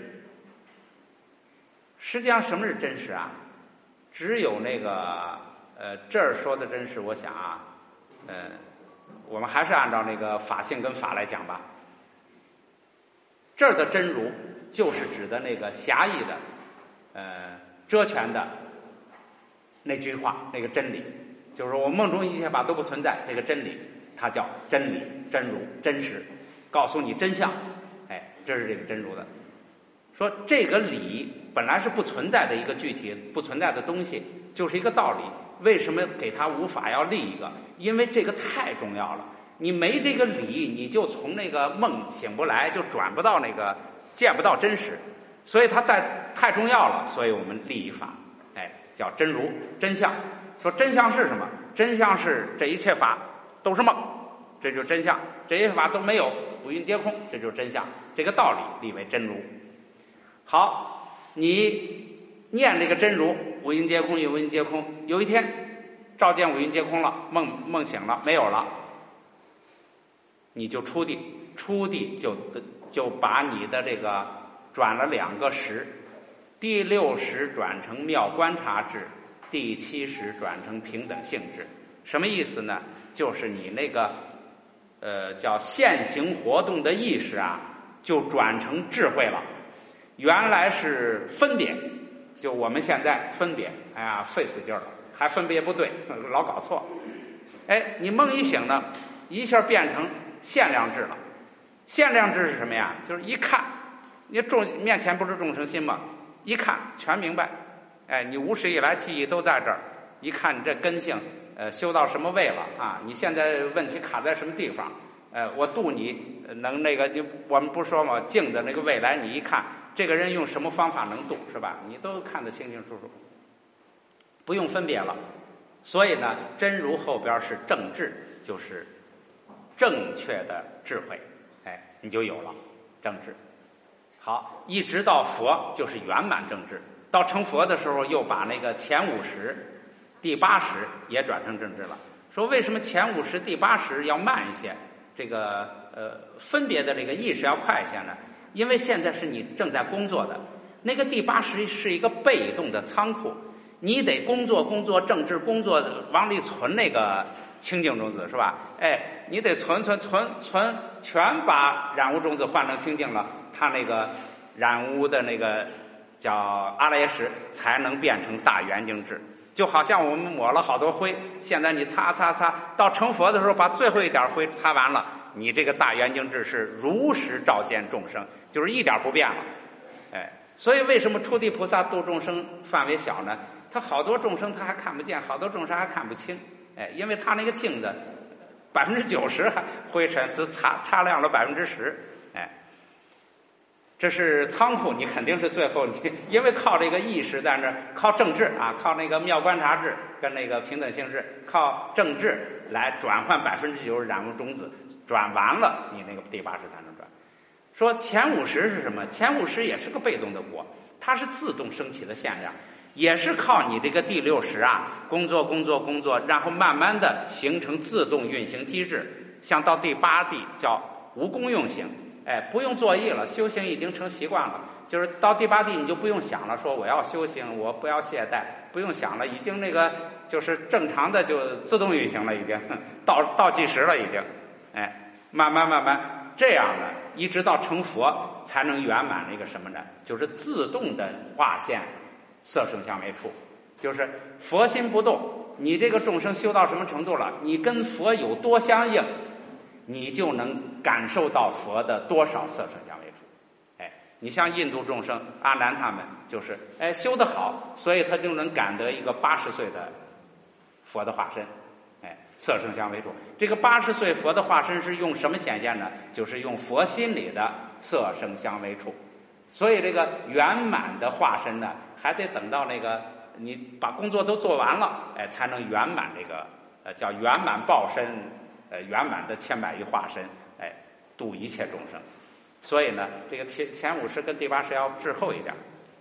实际上，什么是真实啊？只有那个呃这儿说的真实，我想啊，呃。我们还是按照那个法性跟法来讲吧。这儿的真如就是指的那个狭义的、呃遮权的那句话，那个真理，就是我梦中一切法都不存在，这个真理，它叫真理、真如、真实，告诉你真相。哎，这是这个真如的。说这个理本来是不存在的一个具体不存在的东西，就是一个道理。为什么给他无法要立一个？因为这个太重要了，你没这个理，你就从那个梦醒不来，就转不到那个见不到真实，所以它在太重要了，所以我们立一法，哎，叫真如真相。说真相是什么？真相是这一切法都是梦，这就是真相。这一切法都没有，五蕴皆空，这就是真相。这个道理立为真如。好，你念这个真如，五蕴皆空，有五蕴皆空。有一天照见五蕴皆空了，梦梦醒了，没有了，你就出地，出地就就把你的这个转了两个识，第六识转成妙观察智，第七识转成平等性质。什么意思呢？就是你那个呃叫现行活动的意识啊，就转成智慧了。原来是分别，就我们现在分别，哎呀费死劲了，还分别不对，老搞错。哎，你梦一醒呢，一下变成限量智了。限量智是什么呀？就是一看，你众面前不是众生心吗？一看全明白。哎，你无始以来记忆都在这儿，一看你这根性，呃，修到什么位了啊？你现在问题卡在什么地方？呃，我度你能那个，你我们不说嘛，镜的那个未来，你一看这个人用什么方法能度，是吧？你都看得清清楚楚，不用分别了。所以呢，真如后边是正智，就是正确的智慧，哎，你就有了正智。好，一直到佛就是圆满正智。到成佛的时候，又把那个前五识、第八识也转成正智了。说为什么前五识、第八识要慢一些？这个呃分别的这个意识要快一些呢？因为现在是你正在工作的，那个第八识是一个被动的仓库， 你得工作工作政治工作往里存那个清净种子是吧？哎，你得存存存存，全把染污种子换成清净了，它那个染污的那个叫阿赖耶识才能变成大圆净智。就好像我们抹了好多灰，现在你擦擦擦，到成佛的时候把最后一点灰擦完了，你这个大圆净智是如实照见众生，就是一点不变了。哎，所以为什么初地菩萨度众生范围小呢？他好多众生他还看不见，好多众生还看不清。哎，因为他那个镜子百分之九十还灰尘只擦擦亮了百分之十。哎，这是仓库，你肯定是最后你因为靠这个意识在那儿，靠政治啊，靠那个妙观察智跟那个平等性智，靠政治来转换百分之九十染污种子，转完了你那个第八识才能转。说前五识是什么？前五识也是个被动的果，它是自动升起的现量，也是靠你这个第六识啊，工作工作工作，然后慢慢的形成自动运行机制。像到第八地叫无功用行，哎，不用作意了，修行已经成习惯了。就是到第八地你就不用想了，说我要修行，我不要懈怠，不用想了，已经那个就是正常的就自动运行了，已经到倒计时了，已经，哎，慢慢慢慢这样呢，一直到成佛才能圆满那个什么呢？就是自动的化现色声香味触，就是佛心不动，你这个众生修到什么程度了，你跟佛有多相应，你就能感受到佛的多少色声香味触。哎，你像印度众生阿难他们就是哎修得好，所以他就能感得一个八十岁的佛的化身。哎，色声香味触，这个八十岁佛的化身是用什么显现呢？就是用佛心里的色声香味触。所以这个圆满的化身呢，还得等到那个你把工作都做完了，哎，才能圆满这个呃叫圆满报身，呃圆满的千百亿化身，哎，度一切众生。所以呢，这个前前五识跟第八识要滞后一点。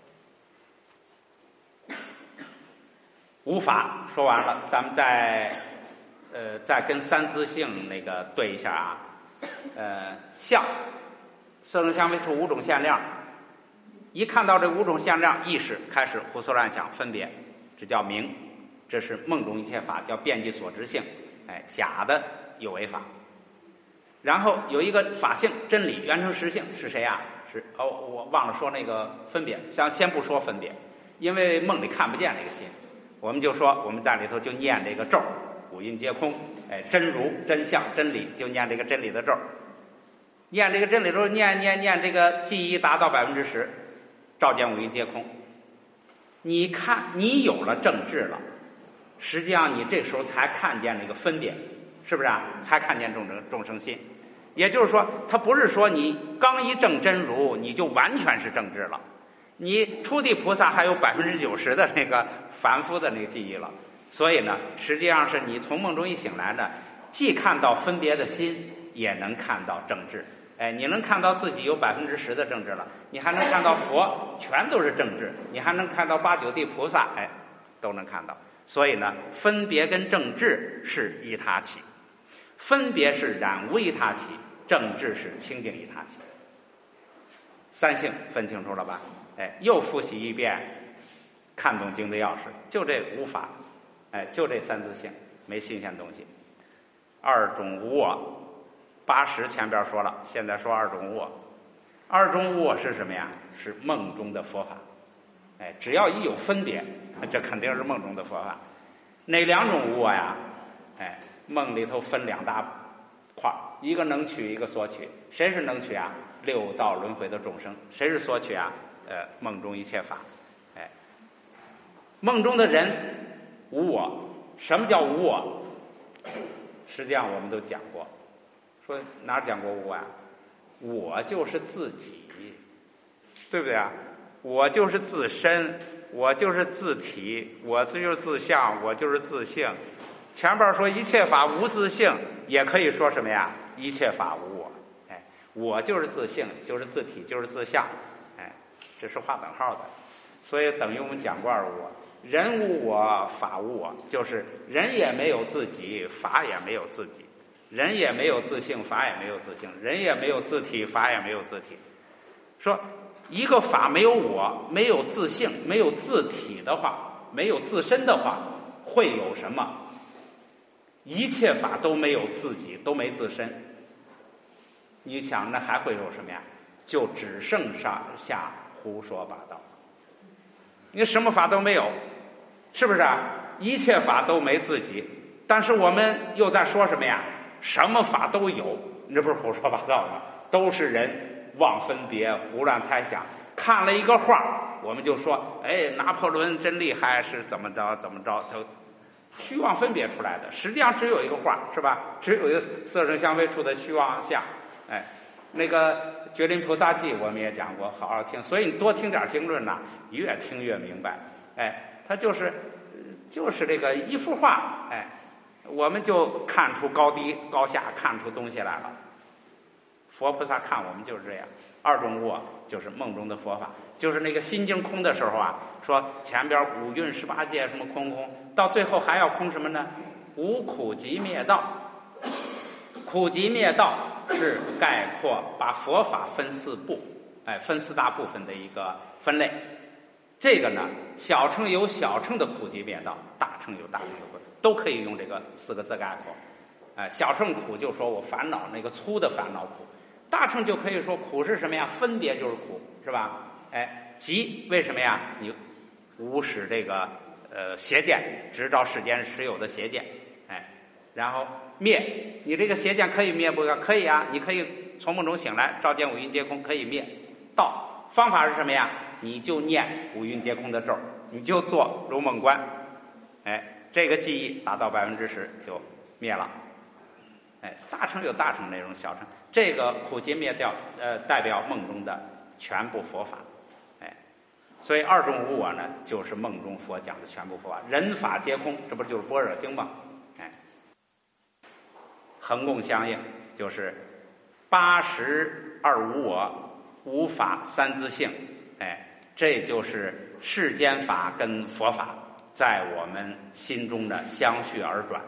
无法说完了，咱们再呃再跟三自性那个对一下啊。呃，相色声香味触五种现量。一看到这五种现量，意识开始胡思乱想分别，这叫名，这是梦中一切法，叫遍计所知性，哎，假的有为法。然后有一个法性真理圆成实性是谁啊？是哦，我忘了说那个分别，先先不说分别，因为梦里看不见那个心，我们就说我们在里头就念这个咒，五蕴皆空，哎，真如真相真理，就念这个真理的咒，念这个真理咒，念念念这个记忆达到百分之十。照见五蕴皆空，你看你有了正智了，实际上你这时候才看见那个分别，是不是啊？才看见众生众生心。也就是说，他不是说你刚一证真如，你就完全是正智了。你初地菩萨还有百分之九十的那个凡夫的那个记忆了，所以呢，实际上是你从梦中一醒来呢，既看到分别的心，也能看到正智。哎，你能看到自己有百分之十的正智了，你还能看到佛全都是正智，你还能看到八九地菩萨，哎，都能看到。所以呢，分别跟正智是一他起，分别是染污一他起，正智是清净一他起。三性分清楚了吧？哎，又复习一遍，看懂经的钥匙，就这无法，哎，就这三自性，没新鲜东西。二种无我。八识前边说了，现在说二种无我。二种无我是什么呀？是梦中的佛法。哎，只要一有分别，这肯定是梦中的佛法。哪两种无我呀？哎，梦里头分两大块，一个能取，一个所取。谁是能取啊？六道轮回的众生。谁是所取啊？呃，梦中一切法。哎，梦中的人无我。什么叫无我？实际上我们都讲过。说哪儿讲过无啊？我就是自己，对不对啊？我就是自身，我就是自体，我这就是自相，我就是自性。前边说一切法无自性，也可以说什么呀？一切法无我。哎，我就是自性，就是自体，就是自相。哎，这是划等号的，所以等于我们讲过二无我。人无我，法无我，就是人也没有自己，法也没有自己。人也没有自性，法也没有自性；人也没有自体，法也没有自体。说一个法没有我，没有自性，没有自体的话， 没有自身的话，会有什么？一切法都没有自己，都没自身。你想，那还会有什么呀？就只剩上下胡说八道。你什么法都没有，是不是啊？一切法都没自己，但是我们又在说什么呀？什么法都有，你这不是胡说八道吗？都是人妄分别、胡乱猜想。看了一个画，我们就说，哎，拿破仑真厉害，是怎么着怎么着，都虚妄分别出来的。实际上只有一个画，是吧？只有一个色声香味触的虚妄相。哎，那个《觉林菩萨记》我们也讲过，好好听。所以你多听点经论呐、啊，越听越明白。哎，它就是就是这个一幅画，哎，我们就看出高低高下，看出东西来了。佛菩萨看我们就是这样。二种悟就是梦中的佛法，就是那个心经空的时候啊，说前边五蕴十八界什么空空，到最后还要空什么呢？无苦集灭道。苦集灭道是概括把佛法分四部，哎，分四大部分的一个分类。这个呢，小乘有小乘的苦集灭道，大乘有大乘的苦，都可以用这个四个字概括。哎，小乘苦就说我烦恼那个粗的烦恼苦。大乘就可以说苦是什么呀？分别就是苦，是吧？哎，集为什么呀？你无使这个呃邪见，直照世间实有的邪见，哎，然后灭，你这个邪见可以灭不？可以啊，你可以从梦中醒来，照见五蕴皆空，可以灭。道方法是什么呀？你就念五蕴皆空的咒，你就做如梦观，哎，这个记忆达到百分之十就灭了。哎，大乘有大乘内容，小乘这个苦集灭掉，呃，代表梦中的全部佛法，哎，所以二种无我呢，就是梦中佛讲的全部佛法，人法皆空，这不就是般若经吗？哎，恒共相应，就是八十二无我，无法三自性，哎，这就是世间法跟佛法在我们心中的相续而转。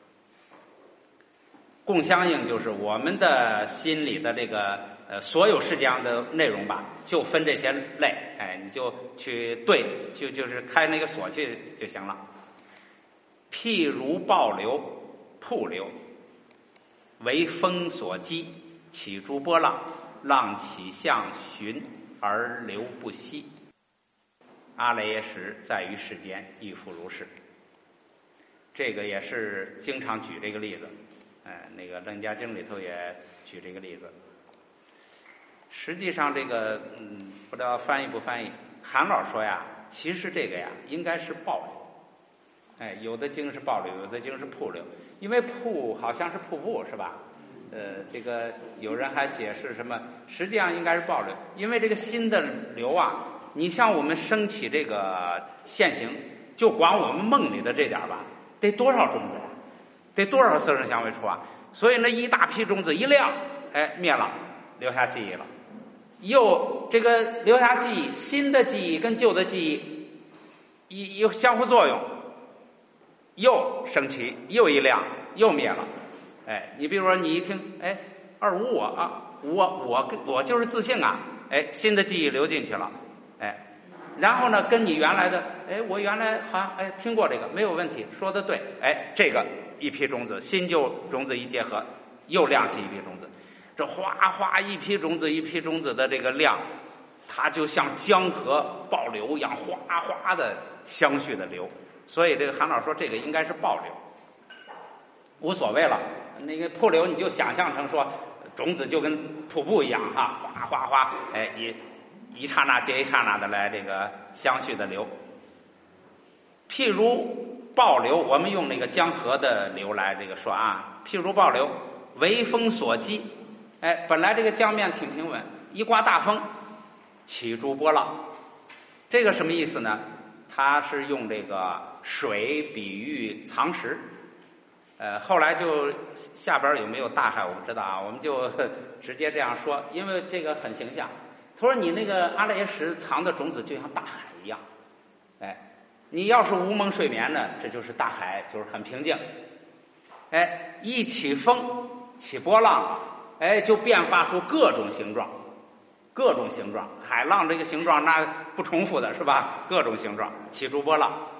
共相应就是我们的心里的这个呃所有世界上的内容吧，就分这些类，哎，你就去对，就就是开那个锁去就行了。譬如暴流、瀑流，为风所击，起诸波浪，浪起向寻而流不息。阿赖耶识在于世间，亦复如是。这个也是经常举这个例子。哎，那个《楞伽经》里头也举这个例子。实际上，这个嗯，不知道翻译不翻译。韩老说呀，其实这个呀，应该是暴流。哎，有的经是暴流，有的经是瀑流。因为瀑好像是瀑布，是吧？呃，这个有人还解释什么？实际上应该是暴流，因为这个心的流啊，你像我们升起这个现行，就光我们梦里的这点吧，得多少种子呀？得多少色声香味触啊？所以那一大批种子一亮，哎，灭了，留下记忆了。又这个留下记忆，新的记忆跟旧的记忆一又相互作用，又升起，又一亮，又灭了。哎，你比如说你一听，哎，二无我啊，我我我就是自性啊，哎，新的记忆流进去了，哎，然后呢，跟你原来的，哎，我原来好像哎听过这个，没有问题，说的对，哎，这个。一批种子，新旧种子一结合，又亮起一批种子。这哗哗一批种子一批种子的这个量，它就像江河暴流一样，哗哗的相续的流。所以这个韩老说，这个应该是暴流，无所谓了。那个瀑流，你就想象成说，种子就跟瀑布一样哈，哗哗哗，哎，一一刹那接一刹那的来这个相续的流。譬如。暴流，我们用那个江河的流来这个说啊，譬如暴流，为风所击，哎，本来这个江面挺平稳，一刮大风，起诸波浪。这个什么意思呢？它是用这个水比喻藏石，呃，后来就下边有没有大海我不知道啊，我们就直接这样说，因为这个很形象。他说你那个阿赖耶识藏的种子就像大海一样，哎。你要是无梦睡眠呢，这就是大海，就是很平静。哎，一起风起波浪，哎，就变化出各种形状，各种形状。海浪这个形状那不重复的是吧？各种形状起诸波浪，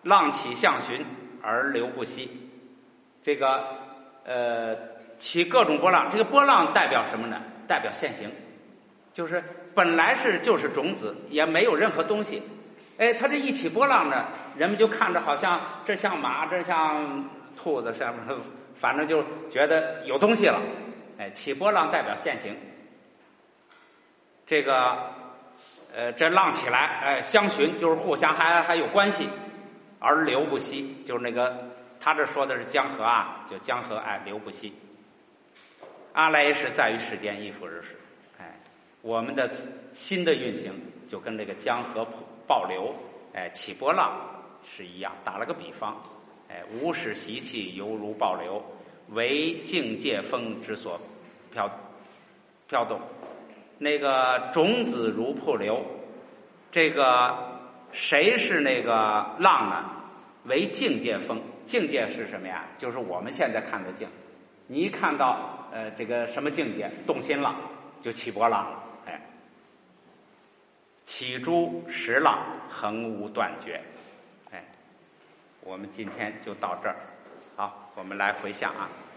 浪起象寻而流不息。这个呃起各种波浪，这个波浪代表什么呢？代表现行，就是本来是就是种子，也没有任何东西。哎，它这一起波浪呢，人们就看着好像这像马，这像兔子，什么，反正就觉得有东西了。哎，起波浪代表现行。这个呃，这浪起来，哎，相寻就是互相还还有关系，而流不息，就是那个他这说的是江河啊，就江河哎流不息。阿赖耶识在于世间，亦复如是。哎，我们的心的运行就跟这个江河暴流，哎，起波浪是一样。打了个比方，哎，无始习气犹如暴流，为境界风之所飘飘动。那个种子如瀑流，这个谁是那个浪呢？为境界风。境界是什么呀？就是我们现在看的境。你一看到呃这个什么境界，动心了，就起波浪了。哎，起诸十浪，恒无断绝。哎，我们今天就到这儿。好，我们来回想啊。